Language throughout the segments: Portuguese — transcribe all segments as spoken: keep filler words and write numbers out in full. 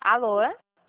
Alô?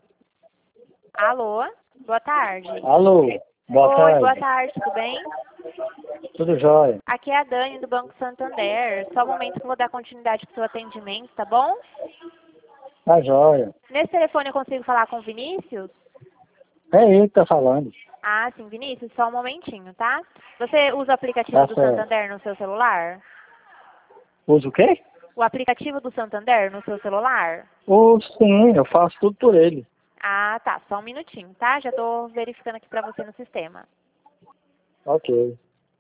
Alô? Boa tarde. Alô, boa Oi, tarde. boa tarde, tudo bem? Tudo jóia? Aqui é a Dani do Banco Santander. Só um momento que eu vou dar continuidade com o seu atendimento, tá bom? Tá jóia. Nesse telefone eu consigo falar com o Vinícius? É ele que tá falando. Ah, sim, Vinícius, só um momentinho, tá? Você usa o aplicativo Tá do certo. Santander no seu celular? Usa o quê? O aplicativo do Santander no seu celular? Oh, sim, eu faço tudo por ele. Ah, tá, só um minutinho, tá? Já tô verificando aqui pra você no sistema. Ok.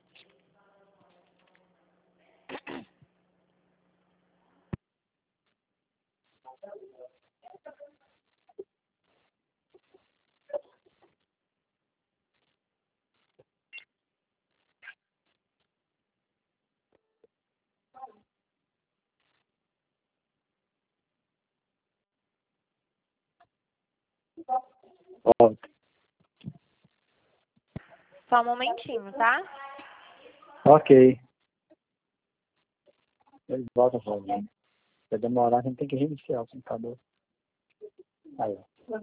Ó, Só um momentinho, tá? ok. Ele volta a fazer. Se demorar, a gente tem que reiniciar o computador. Aí, ó.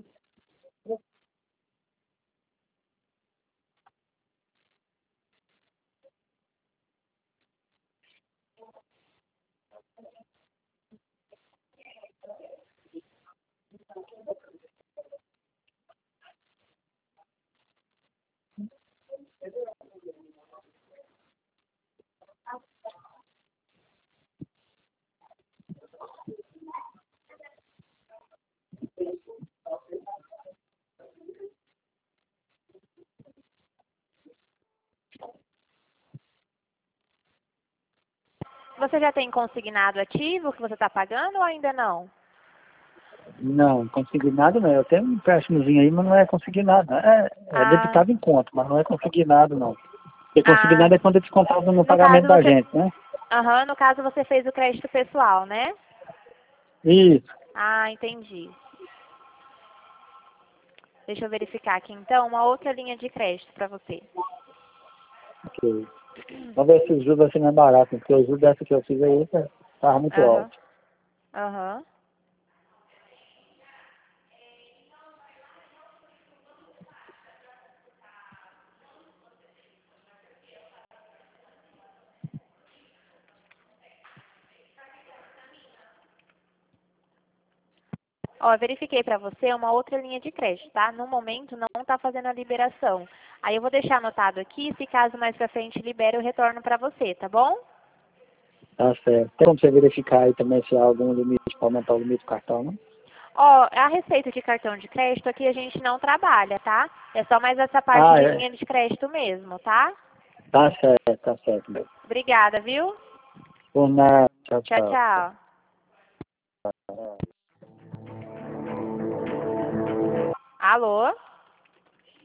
Você já tem consignado ativo que você está pagando ou ainda não? Não, consignado não. Eu tenho um empréstimozinho aí, mas não é consignado. É, é Ah, debitado em conta, mas não é consignado não. Porque ah, consignado é quando é descontado no no caso pagamento da você, gente, né? aham, no caso você fez o crédito pessoal, né? Isso. Ah, entendi. Deixa eu verificar aqui então uma outra linha de crédito para você. Ok. Vamos ver se o juros vai ser mais barato, porque o juros dessa que eu fiz aí estava muito Aham, alto. aham. Ó, eu verifiquei para você uma outra linha de crédito, tá? No momento não está fazendo a liberação. Aí eu vou deixar anotado aqui, se caso mais para frente libere, eu retorno para você, tá bom? Tá certo. Tem como você verificar aí também se há algum limite para aumentar o limite do cartão, não? Ó, a receita de cartão de crédito aqui a gente não trabalha, tá? É só mais essa parte Ah, de é. linha de crédito mesmo, tá? Tá certo, tá certo. Meu. Obrigada, viu? Por nada. Tchau, Tchau, tchau. tchau. Alô?